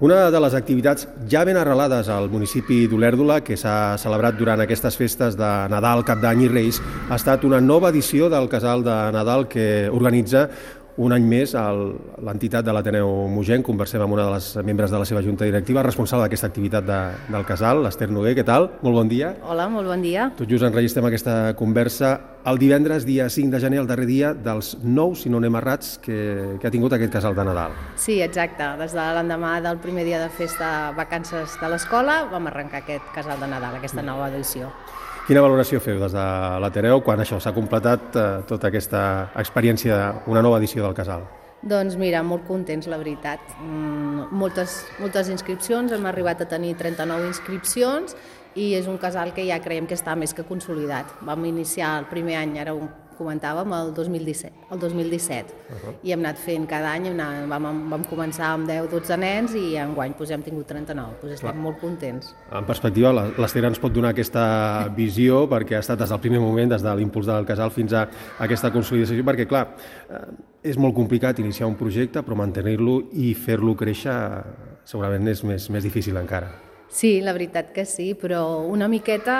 Una de les activitats ja ben arrelades al municipi d'Olèrdola, que s'ha celebrat durant aquestes festes de Nadal, Cap d'Any i Reis, ha estat una nova edició del Casal de Nadal que organitza un any més l'entitat de l'Ateneu Mogenc. Conversem amb una de les membres de la seva junta directiva, responsable d'aquesta activitat del Casal, l'Ester Noguer. Què tal? Molt bon dia. Hola, molt bon dia. Tot just enregistrem aquesta conversa el divendres, dia 5 de gener, el darrer dia dels 9, si no anem errats, que ha tingut aquest Casal de Nadal. Sí, exacte. Des de l'endemà del primer dia de festa vacances de l'escola vam arrencar aquest Casal de Nadal, aquesta nova edició. Quina valoració feu des de l'Ateneu quan això s'ha completat tota aquesta experiència, una nova edició del Casal? Doncs mira, molt contents, la veritat. Moltes inscripcions, hem arribat a tenir 39 inscripcions i és un casal que ja creiem que està més que consolidat. Vam iniciar el primer any, ara ho comentàvem, el 2017. I hem anat fent cada any, vam començar amb 10-12 nens i enguany hem tingut 39. Estem molt contents. En perspectiva, l'Ester ens pot donar aquesta visió, perquè ha estat des del primer moment, des de l'impuls del Casal fins a aquesta consolidació, perquè clar, és molt complicat iniciar un projecte, però mantenir-lo i fer-lo créixer segurament és més difícil encara. Sí, la veritat que sí, però una miqueta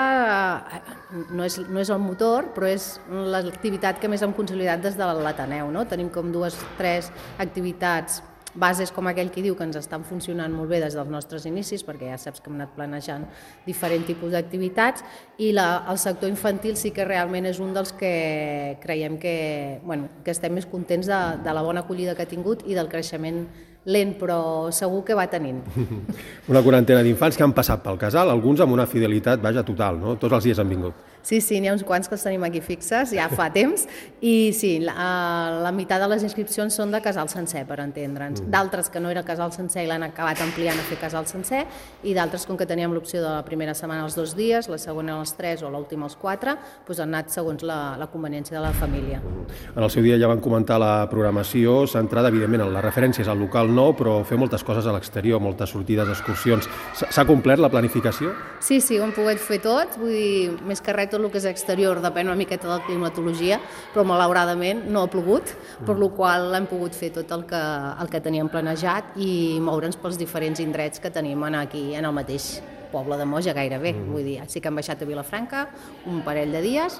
no és el motor, però és l'activitat que més hem consolidat des de l'Ateneu, no? Tenim com 2 o 3 activitats bases, com aquell que diu, que ens estan funcionant molt bé des dels nostres inicis, perquè ja saps que hem anat planejant diferents tipus d'activitats, i el sector infantil sí que realment és un dels que creiem que estem més contents de la bona acollida que ha tingut i del creixement lent, però segur que va tenint. Una quarantena d'infants que han passat pel Casal, alguns amb una fidelitat, total, no? Tots els dies han vingut. Sí, n'hi ha uns quants que els tenim aquí fixes, ja fa temps, i sí, la meitat de les inscripcions són de casal sencer, per entendre'ns. D'altres que no era casal sencer i l'han acabat ampliant a fer casal sencer, i d'altres, com que teníem l'opció de la primera setmana als 2 dies, la segona als 3 o l'última als 4, han anat segons la conveniència de la família. En el seu dia ja van comentar la programació centrada, evidentment, en les referències al local nou, però fer moltes coses a l'exterior, moltes sortides, excursions. S'ha complert la planificació? Sí, ho hem pogut fer tot, vull dir, més que res tot el que és exterior depèn una miqueta de la climatologia, però malauradament no ha plogut, per la qual hem pogut fer tot el que teníem planejat i moure'ns pels diferents indrets que tenim aquí en el mateix poble de Moja gairebé. Vull dir, sí que hem baixat a Vilafranca un parell de dies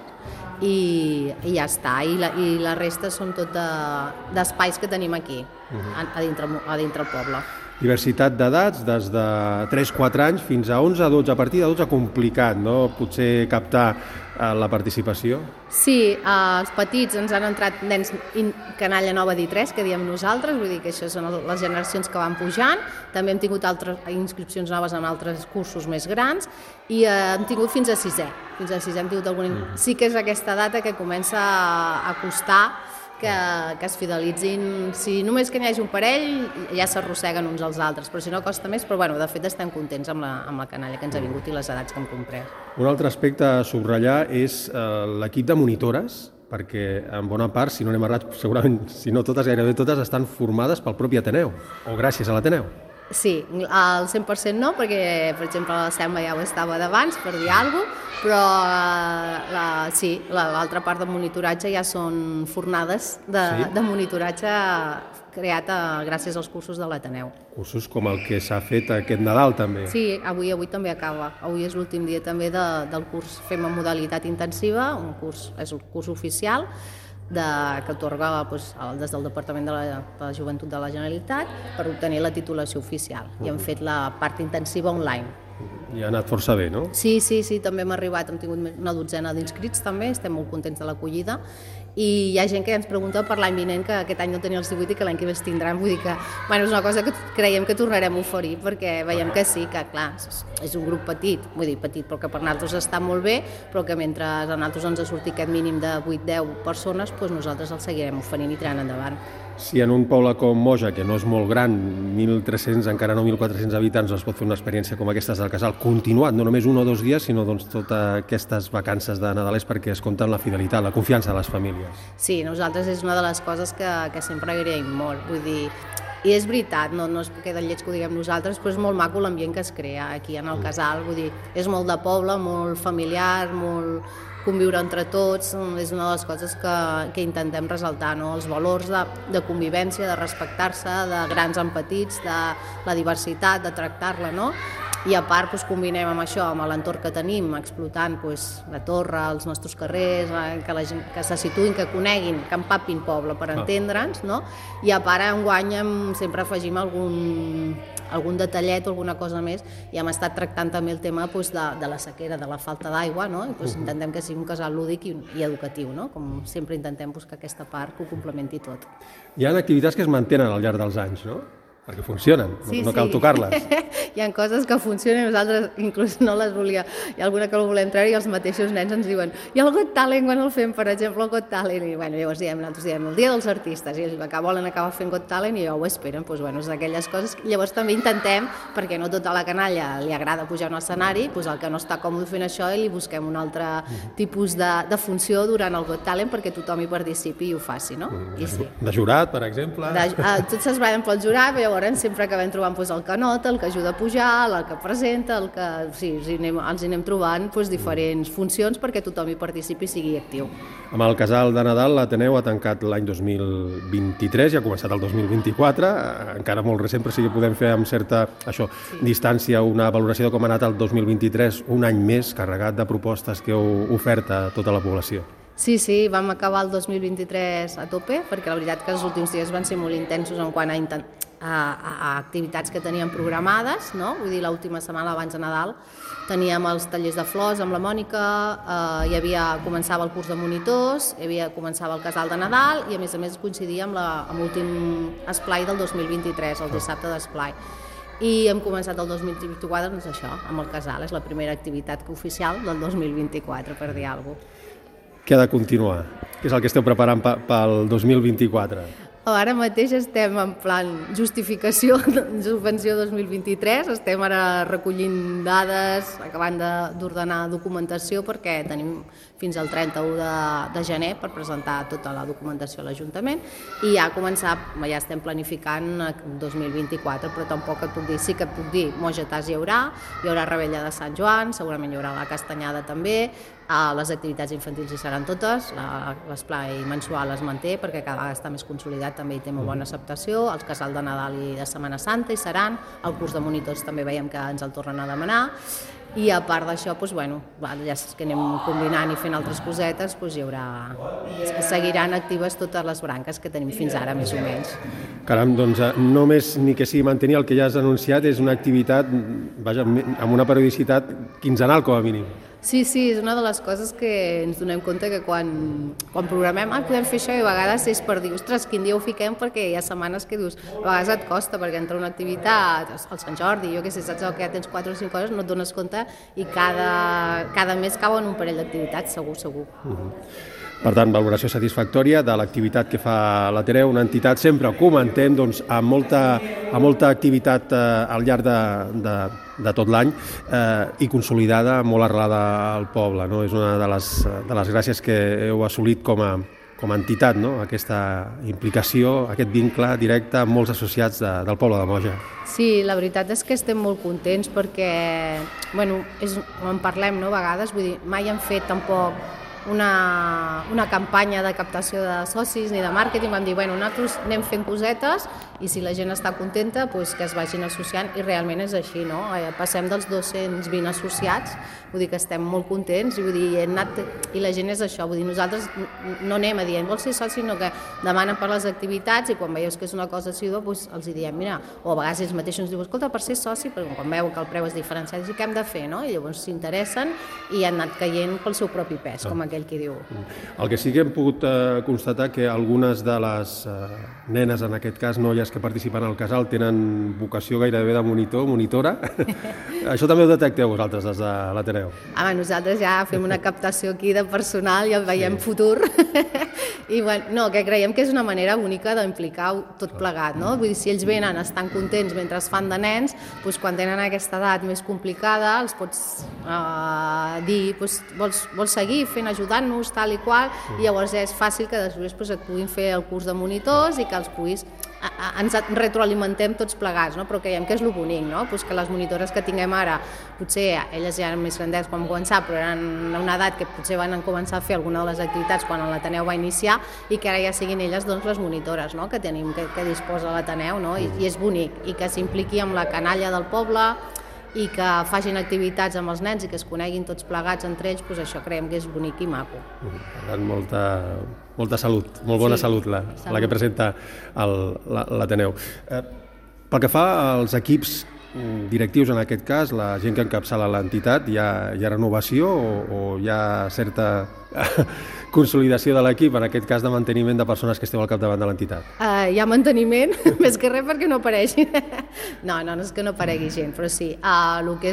i ja està. I la resta són tot d'espais que tenim aquí, a dintre el poble. Diversitat d'edats, des de 3-4 anys fins a 11-12. A partir de 12 complicat, no? Potser captar la participació? Sí, els petits ens han entrat nens canalla nova d'3, que diem nosaltres, vull dir que això són les generacions que van pujant. També hem tingut altres inscripcions noves en altres cursos més grans i hem tingut fins a 6è. Fins a 6è hem tingut algun... Sí que és aquesta data que comença a costar que es fidelitzin. Si només que n'hi hagi un parell ja s'arrosseguen uns als altres, però si no costa més. Però de fet estem contents amb la canalla que ens ha vingut i les edats que hem comprès. Un altre aspecte a subratllar és l'equip de monitores, perquè en bona part, si no anem errats, segurament, si no totes, gairebé totes estan formades pel propi Ateneu, o gràcies a l'Ateneu. Sí, al 100% no, perquè, per exemple, la Selma ja ho estava d'abans, per dir alguna cosa, però l'altra part de monitoratge ja són fornades de monitoratge creat gràcies als cursos de l'Ateneu. Cursos com el que s'ha fet aquest Nadal, també. Sí, avui també acaba. Avui és l'últim dia també del curs Fem en modalitat intensiva, és el curs oficial, que atorga des del Departament de la Joventut de la Generalitat per obtenir la titulació oficial. I hem fet la part intensiva online. I ha anat força bé, no? Sí, també hem arribat, hem tingut una 12ena d'inscrits també, estem molt contents de l'acollida. I hi ha gent que ens pregunta per l'any vinent, que aquest any no tenia els 18 i que l'any que ve es tindran. Vull dir que és una cosa que creiem que tornarem a oferir, perquè veiem que sí, que clar, és un grup petit, però que per nosaltres està molt bé, però que mentre a nosaltres ens surti aquest mínim de 8-10 persones, nosaltres el seguirem oferint i tirant endavant. Si en un poble com Moja, que no és molt gran, 1.300, encara no 1.400 habitants, es pot fer una experiència com aquestes del Casal, continuat, no només 1 o 2 dies, sinó totes aquestes vacances de Nadal, és perquè es compta amb la fidelitat, la confiança de les famílies. Sí, nosaltres és una de les coses que sempre agraïm molt. Vull dir, I és veritat, no es queda lleig que ho diguem nosaltres, però és molt maco l'ambient que es crea aquí en el casal, vull dir, és molt de poble, molt familiar, molt conviure entre tots, és una de les coses que intentem ressaltar, no? Els valors de convivència, de respectar-se, de grans amb petits, de la diversitat, de tractar-la, no? I a part combinem amb això, amb l'entorn que tenim, explotant la torre, els nostres carrers, que la gent que se situïn, que coneguin, que empapin poble per entendre'ns, no? I a part enguany sempre afegim algun detallet o alguna cosa més, i hem estat tractant també el tema de la sequera, de la falta d'aigua, no? I intentem que sigui un casal lúdic i educatiu, no? Com sempre intentem buscar aquesta part que ho complementi tot. Hi ha activitats que es mantenen al llarg dels anys, no? Perquè funcionen, no cal tocar-les. Hi ha coses que funcionen, nosaltres inclús no les volia, hi ha alguna que no volem treure i els mateixos nens ens diuen i el Got Talent quan el fem, per exemple, el Got Talent, i llavors nosaltres diem el dia dels artistes, i ells volen acabar fent Got Talent i ja ho esperen, és aquelles coses. Llavors també intentem, perquè no tota la canalla li agrada pujar a un escenari, el que no està còmode fent això i li busquem un altre tipus de funció durant el Got Talent perquè tothom hi participi i ho faci, no? De jurat, per exemple? Tots es ballen pel jurat, però llavors sempre acabem trobant el que nota, el que ajuda a pujar, el que presenta, els anem trobant diferents funcions perquè tothom hi participi i sigui actiu. Amb el Casal de Nadal l'Ateneu ha tancat l'any 2023 i ha començat el 2024, encara molt recent, però sí que podem fer amb certa distància una valoració de com ha anat el 2023, un any més carregat de propostes que heu ofert a tota la població. Sí, vam acabar el 2023 a tope, perquè la veritat que els últims dies van ser molt intensos en quant a activitats que teníem programades, no? Vull dir, l'última setmana abans de Nadal teníem els tallers de flors amb la Mònica, començava el curs de monitors, començava el casal de Nadal i a més coincidia amb l'últim esplai del 2023, el dissabte d'esplai. I hem començat el 2024, doncs això, amb el casal, és la primera activitat oficial del 2024, per dir alguna cosa. Què ha de continuar? Què és el que esteu preparant pel 2024? Ara mateix estem en plan justificació de subvenció 2023, estem ara recollint dades, acabant d'ordenar documentació perquè tenim fins al 31 de gener per presentar tota la documentació a l'Ajuntament i ja estem planificant 2024, però tampoc et puc dir, sí que et puc dir, mogetars hi haurà Rebella de Sant Joan, segurament hi haurà la Castanyada també, les activitats infantils hi seran totes, l'esplai mensual es manté perquè cada vegada està més consolidat, també hi té molt bona acceptació, els casals de Nadal i de Setmana Santa hi seran, el curs de monitors també veiem que ens el tornen a demanar i a part d'això, ja que anem combinant i fent altres cosetes, hi haurà, seguiran actives totes les branques que tenim fins ara, més o menys. Caram, doncs només ni que sigui mantenir el que ja has anunciat és una activitat, amb una periodicitat quinzenal com a mínim. Sí, és una de les coses que ens donem compte que quan programem podem fer això i a vegades és per dir, ostres, quin dia ho fiquem perquè hi ha setmanes que dius, a vegades et costa perquè entra una activitat, el Sant Jordi, jo què sé, saps que ja tens 4 o 5 coses, no et dones compte i cada mes cauen un parell d'activitats, segur. Per tant, valoració satisfactòria de l'activitat que fa l'Ateneu, una entitat sempre, comentem, amb molta activitat al llarg de tot l'any i consolidada, molt arrelada al poble. No? És una de les gràcies que heu assolit com a entitat, no? Aquesta implicació, aquest vincle directe amb molts associats del poble de Moja. Sí, la veritat és que estem molt contents perquè, en parlem, no, a vegades, vull dir, mai hem fet tampoc una campanya de captació de socis ni de màrqueting, vam dir, nosaltres anem fent cosetes i si la gent està contenta, que es vagin associant i realment és així, no? Passem dels 220 associats, vull dir que estem molt contents i la gent és això, vull dir, nosaltres no anem a dir, vols ser soci, sinó que demanen per les activitats i quan veieu que és una cosa així, els diem, mira, o a vegades ells mateixos ens diuen, escolta, per ser soci, perquè quan veuen que el preu és diferenciat, què hem de fer, no? I llavors s'interessen i han anat caient pel seu propi pes, com aquell qui diu. El que sí que hem pogut constatar que algunes de les nenes, en aquest cas noies que participen al casal, tenen vocació gairebé de monitora. Això també ho detecteu vosaltres des de l'Ateneu? Nosaltres ja fem una captació aquí de personal i el veiem futur. I que creiem que és una manera única d'implicar tot plegat, no? Vull dir, si ells venen, estan contents mentre es fan de nens, quan tenen aquesta edat més complicada, els pots dir, vols seguir fent ajudant-nos, tal i qual, i llavors ja és fàcil que després et puguin fer el curs de monitors i que els puguis ens retroalimentem tots plegats, no? Però creiem que és el bonic, no? Pues que les monitores que tinguem ara, potser elles ja eren més grandetes quan van començar, però eren una edat que potser van començar a fer alguna de les activitats quan l'Ateneu va iniciar i que ara ja siguin elles doncs, les monitores, no? Que tenim, que disposa l'Ateneu, no? I és bonic, i que s'impliqui amb la canalla del poble i que facin activitats amb els nens i que es coneguin tots plegats entre ells, doncs això creiem que és bonic i maco. Per tant, molta salut, molt bona salut la que presenta l'Ateneu. Pel que fa als equips directius, en aquest cas, la gent que encapçala l'entitat, hi ha renovació o hi ha certa consolidació de l'equip, en aquest cas de manteniment de persones que esteu al capdavant de l'entitat? Hi ha manteniment, més que res perquè no apareixi. No és que no aparegui gent, però sí. El que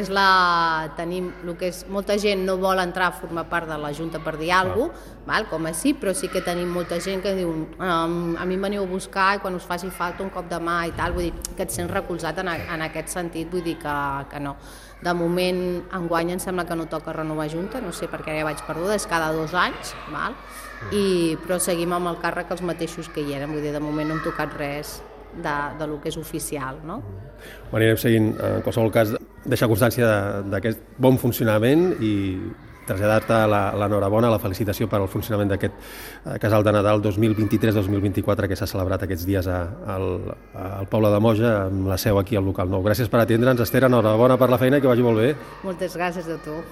és molta gent no vol entrar a formar part de la Junta per dir alguna cosa, com així, però sí que tenim molta gent que diu a mi em veniu a buscar i quan us faci falta un cop de mà i tal, vull dir que et sents recolzat en aquest sentit, vull dir que no. De moment, enguany em sembla que no toca renovar junta, no sé perquè ja vaig perduda, és cada 2 anys, però seguim amb el càrrec els mateixos que hi eren, vull dir, de moment no hem tocat res del que és oficial, no? Ho anirem seguint, en qualsevol cas, deixar constància d'aquest bon funcionament i traslladar-te l'enhorabona, la felicitació per al funcionament d'aquest casal de Nadal 2023-2024 que s'ha celebrat aquests dies al poble de Moja, amb la seu aquí al local nou. Gràcies per atendre'ns, Esther, enhorabona per la feina i que vagi molt bé. Moltes gràcies a tu.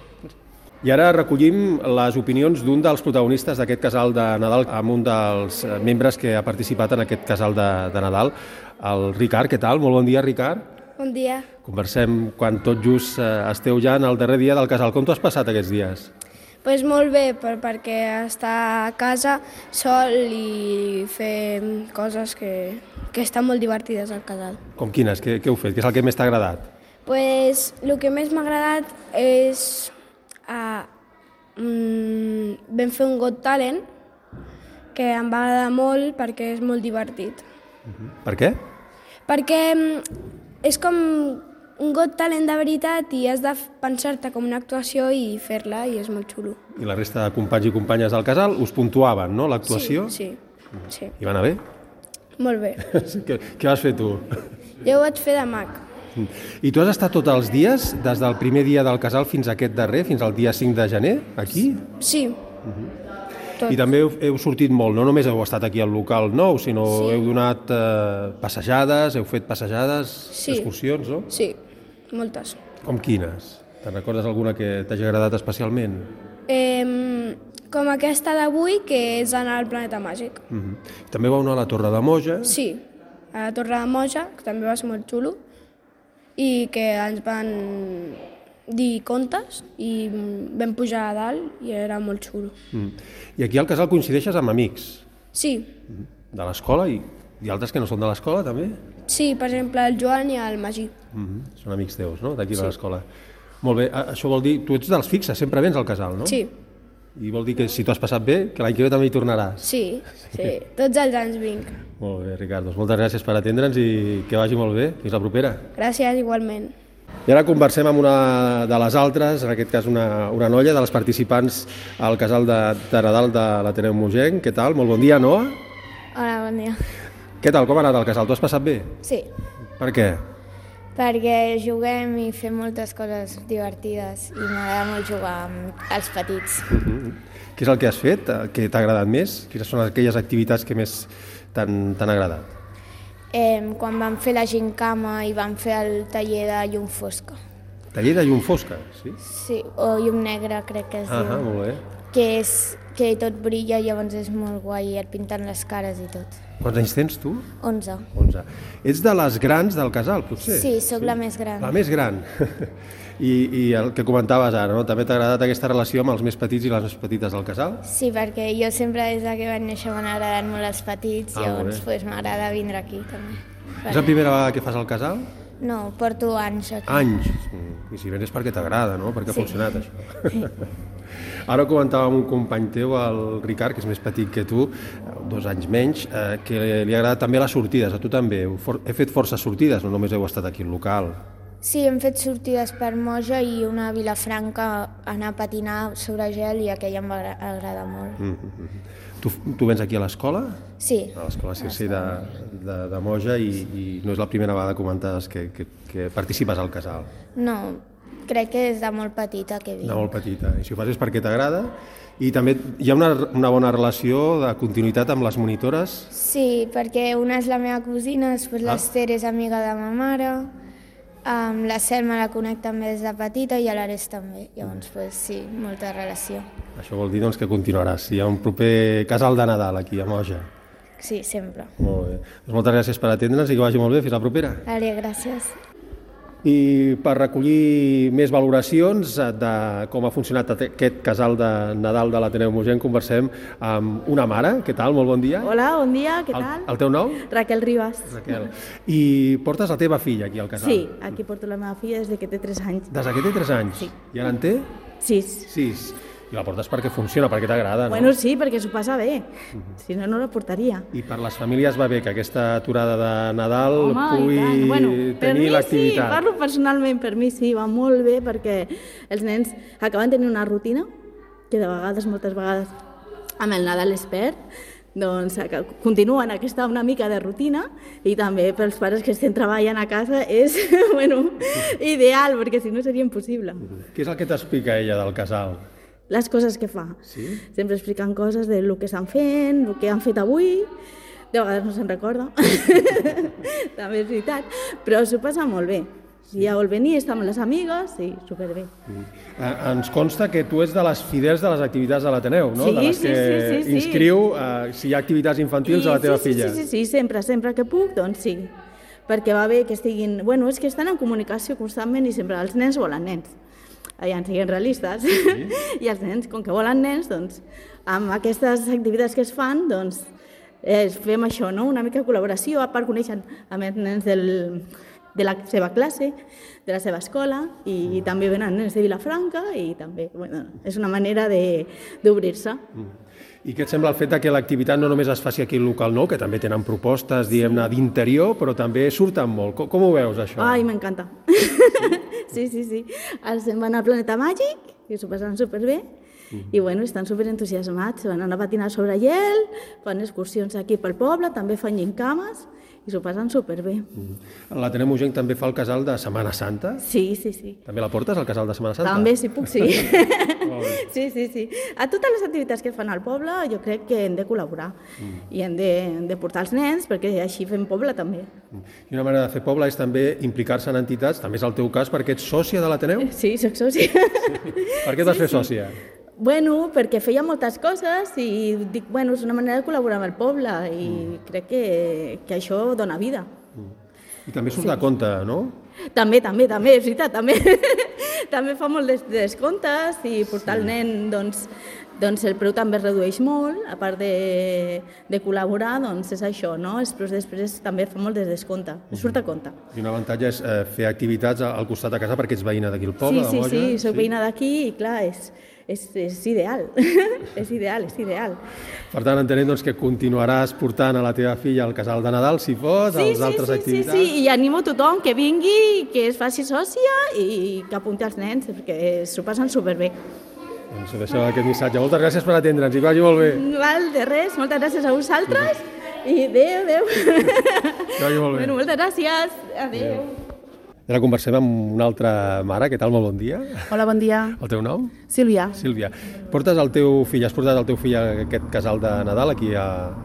I ara recollim les opinions d'un dels protagonistes d'aquest casal de Nadal amb un dels membres que ha participat en aquest casal de Nadal, el Ricard. Què tal? Molt bon dia, Ricard. Bon dia. Conversem quan tot just esteu ja en el darrer dia del casal. Com t'ho has passat aquests dies? Pues molt bé, perquè estar a casa sol i fer coses que estan molt divertides al casal. Com quines? Què heu fet? Què és el que més t'ha agradat? Pues el que més m'ha agradat és... vam fer un Got Talent que em va agradar molt perquè és molt divertit. Per què? Perquè és com un Got Talent de veritat i has de pensar-te com una actuació i fer-la i és molt xulo. I la resta de companys i companyes del casal us puntuaven, no, l'actuació? Sí. I va anar bé? Molt bé. Què vas fer tu? Jo ho vaig fer de mag. I tu has estat tots els dies, des del primer dia del casal fins a aquest darrer, fins al dia 5 de gener, aquí? Sí. I també heu sortit molt, no només heu estat aquí al local nou, sinó heu donat passejades, heu fet passejades, excursions, no? Sí, moltes. Com quines? Te'n recordes alguna que t'hagi agradat especialment? Com aquesta d'avui, que és anar al Planeta Màgic. També vau anar a la Torre de Moja? Sí, a la Torre de Moja, que també va ser molt xulo, i que ens van dir contes i vam pujar a dalt i era molt xulo. I aquí al casal coincideixes amb amics? Sí. De l'escola i altres que no són de l'escola també? Sí, per exemple el Joan i el Magí. Són amics teus, no?, d'aquí de l'escola. Molt bé, això vol dir, tu ets dels fixes, sempre vens al casal, no? Sí. I vol dir que si t'ho has passat bé, que l'any que ve també hi tornaràs. Sí, tots els anys vinc. Molt bé, Ricard, doncs moltes gràcies per atendre'ns i que vagi molt bé. Fins la propera. Gràcies, igualment. I ara conversem amb una de les altres, en aquest cas una noia de les participants al casal de Nadal de l'Ateneu Mogenc. Què tal? Molt bon dia, Noa. Hola, bon dia. Què tal? Com ha anat el casal? T'ho has passat bé? Sí, Per què? perquè juguem i fem moltes coses divertides i m'agrada molt jugar amb els petits. Què és el que has fet? Què t'ha agradat més? Quines són aquelles activitats que més t'han agradat? Quan vam fer la gincama i vam fer el taller de llum fosca. Taller de llum fosca, sí? Sí, o llum negra crec que es diu. Molt bé. Que tot brilla i llavors és molt guai i et pinten les cares i tot. Quants anys tens tu? 11. 11. Ets de les grans del casal, potser? Sí, sóc la més gran. La més gran. I el que comentaves ara, no? També t'ha agradat aquesta relació amb els més petits i les més petites del casal? Sí, perquè jo sempre des que vaig néixer m'han agradat molt els petits, llavors m'agrada vindre aquí també. És la primera vegada que fas el casal? No, porto anys aquí. Anys? I si vens és perquè t'agrada, no? Perquè ha funcionat això. Ara comentava amb un company teu, el Ricard, que és més petit que tu, 2 anys menys, que li ha agradat també les sortides. A tu també. He fet forces sortides, no només heu estat aquí al local. Sí, hem fet sortides per Moja i una a Vilafranca, anar a patinar sobre gel, i aquella em va agradar molt. Tu vens aquí a l'escola? Sí. A l'escola Circe de Moja i no és la primera vegada que comentes que participes al casal. No, crec que és de molt petita que vinc. De molt petita. I si ho fas és perquè t'agrada. I també hi ha una bona relació de continuïtat amb les monitores? Sí, perquè una és la meva cosina, després l'Ester és amiga de ma mare, la Selma la conec també des de petita i l'Ares també. Llavors, sí, molta relació. Això vol dir doncs, que continuaràs. Hi ha un proper casal de Nadal aquí a Moja. Sí, sempre. Molt bé. Doncs moltes gràcies per atendre'ns i que vagi molt bé. Fins la propera. Ària, gràcies. I per recollir més valoracions de com ha funcionat aquest casal de Nadal de l'Ateneu Mogenc, conversem amb una mare. Què tal? Molt bon dia. Hola, bon dia, què tal? El teu nom? Raquel Ribas. Raquel. I portes la teva filla aquí al casal? Sí, aquí porto la meva filla des que té 3 anys. Des que té 3 anys? Sí. I ara en té? 6. 6. I la portes perquè funciona, perquè t'agrada, no? Bueno, sí, perquè s'ho passa bé. Si no, no la portaria. I per les famílies va bé que aquesta aturada de Nadal Home, pugui tenir l'activitat. Sí, parlo personalment, per mi sí, va molt bé perquè els nens acaben tenint una rutina que de vegades, moltes vegades, amb el Nadal es perd, doncs continuen aquesta una mica de rutina, i també pels pares que estem treballant a casa és ideal, perquè si no seria impossible. Què és el que t'explica ella del casal? Les coses que fa. Sí? Sempre expliquen coses del que estan fent, el que han fet avui, de vegades no se'n recorda, també és veritat, però s'ho passa molt bé. Si ja vol venir, està amb les amigues, sí, superbé. Ens consta que tu ets de les fidels de les activitats de l'Ateneu, no? Sí, de les que inscriu si hi ha activitats infantils a la teva filla. Sí, sempre que puc, doncs sí. Perquè va bé que estiguin... Bueno, és que estan en comunicació constantment i sempre els nens volen nens. Ja en siguin realistes. Sí? I els nens, com que volen nens, doncs, amb aquestes activitats que es fan, doncs, fem això, no? Una mica de col·laboració, a part coneixen amb els nens de la seva classe, de la seva escola, i també venen nens de Vilafranca, i també, és una manera d'obrir-se. I què et sembla el fet que l'activitat no només es faci aquí al local nou, que també tenen propostes, diguem-ne, d'interior, però també surten molt. Com ho veus, això? Ai, m'encanta. Sí. Els van al Planeta Màgic, i s'ho passen superbé, i estan superentusiasmats. Van anar a patinar sobre gel, fan excursions aquí pel poble, també fan gincames, i s'ho passen superbé. L'Ateneu Mogenc també fa el casal de Setmana Santa? Sí. També la portes, al casal de Setmana Santa? També, si puc, sí. Sí. A totes les activitats que fan al poble jo crec que hem de col·laborar i hem de portar els nens, perquè així fem poble també. I una manera de fer poble és també implicar-se en entitats, també és el teu cas, perquè ets sòcia de l'Ateneu? Sí, soc sòcia. Per què et vas fer sòcia? Bueno, perquè feia moltes coses i dic, és una manera de col·laborar amb el poble i crec que això dona vida. I també surt a compte, no? També, és veritat, també. També fa molt de descomptes i portar el nen, doncs el preu també es redueix molt, a part de col·laborar, doncs és això, no? Però després també fa molt de descompte, surt a compte. I un avantatge és fer activitats al costat de casa perquè ets veïna d'aquí al poble, de Moja. Sí, soc veïna d'aquí i clar, és ideal, és ideal. Per tant, entenem doncs, que continuaràs portant a la teva filla al casal de Nadal, si pots, a les altres activitats. Sí, i animo tothom que vingui, que es faci sòcia i que apunti els nens, perquè s'ho passen superbé. Doncs deixeu aquest missatge. Moltes gràcies per atendre'ns i que vagi molt bé. Val, de res, moltes gràcies a vosaltres i adéu. Que vagi molt bé. Moltes gràcies, adéu. Ara conversem amb una altra mare. Què tal? Molt bon dia. Hola, bon dia. El teu nom? Sílvia. Sílvia. Has portat el teu fill a aquest casal de Nadal aquí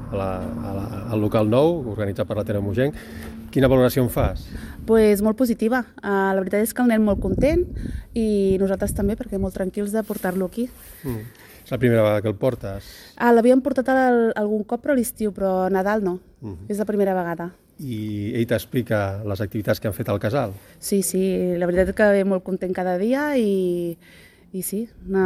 al local nou, organitzat per l'Ateneu Mogenc. Quina valoració en fas? Pues molt positiva. La veritat és que el nen molt content i nosaltres també, perquè molt tranquils de portar-lo aquí. És la primera vegada que el portes? L'havíem portat algun cop per l'estiu, però a Nadal no. És la primera vegada. I ell t'explica les activitats que han fet al casal? Sí, la veritat és que ve molt content cada dia i sí,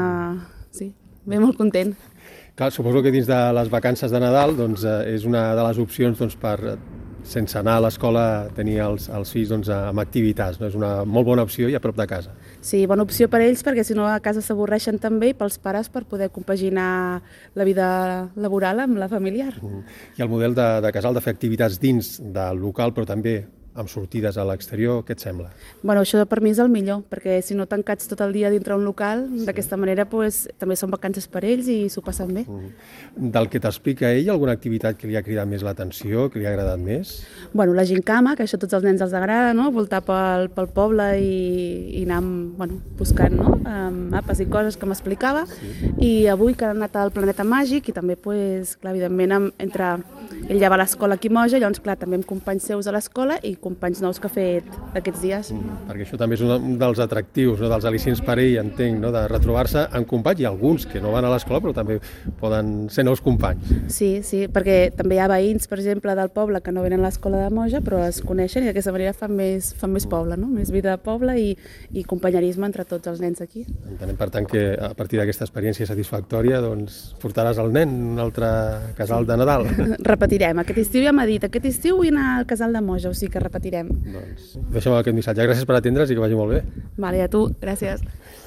ve molt content. Clar, suposo que dins de les vacances de Nadal doncs, és una de les opcions doncs, per, sense anar a l'escola, tenir els fills doncs, amb activitats. No? És una molt bona opció i a prop de casa. Sí, bona opció per ells, perquè si no a casa s'avorreixen també, i pels pares per poder compaginar la vida laboral amb la familiar. I el model de casal de fer activitats dins del local, però també amb sortides a l'exterior, què et sembla? Bueno, això per mi és el millor, perquè si no tancats tot el dia dintre un local, d'aquesta manera pues, també són vacances per ells i s'ho passen bé. Del que t'explica ell, alguna activitat que li ha cridat més l'atenció, que li ha agradat més? Bueno, la gincama, que això a tots els nens els agrada, no? Voltar pel poble i anar buscant mapes i coses que m'explicava. I avui que han anat al Planeta Màgic i també, pues, clar, evidentment, entre ell ja va a l'escola aquí a Moja, llavors, clar, també amb companys seus a l'escola i companys nous que ha fet aquests dies. Perquè això també és un dels atractius, no? Dels al·licients per ell, entenc, no? De retrobar-se amb companys, i alguns que no van a l'escola però també poden ser nous companys. Sí, perquè també hi ha veïns, per exemple, del poble que no venen a l'escola de Moja però es coneixen i d'aquesta manera fan més poble, no? Més vida de poble i companyerisme entre tots els nens aquí. Entenem, per tant, que a partir d'aquesta experiència satisfactòria doncs, portaràs el nen a un altre casal de Nadal. Repetirem. Aquest estiu ja m'ha dit, aquest estiu vull anar al casal de Moja, o sigui que repetirem. Doncs deixa'm aquest missatge. Gràcies per atendre's i que vagi molt bé. Vale, a tu. Gràcies.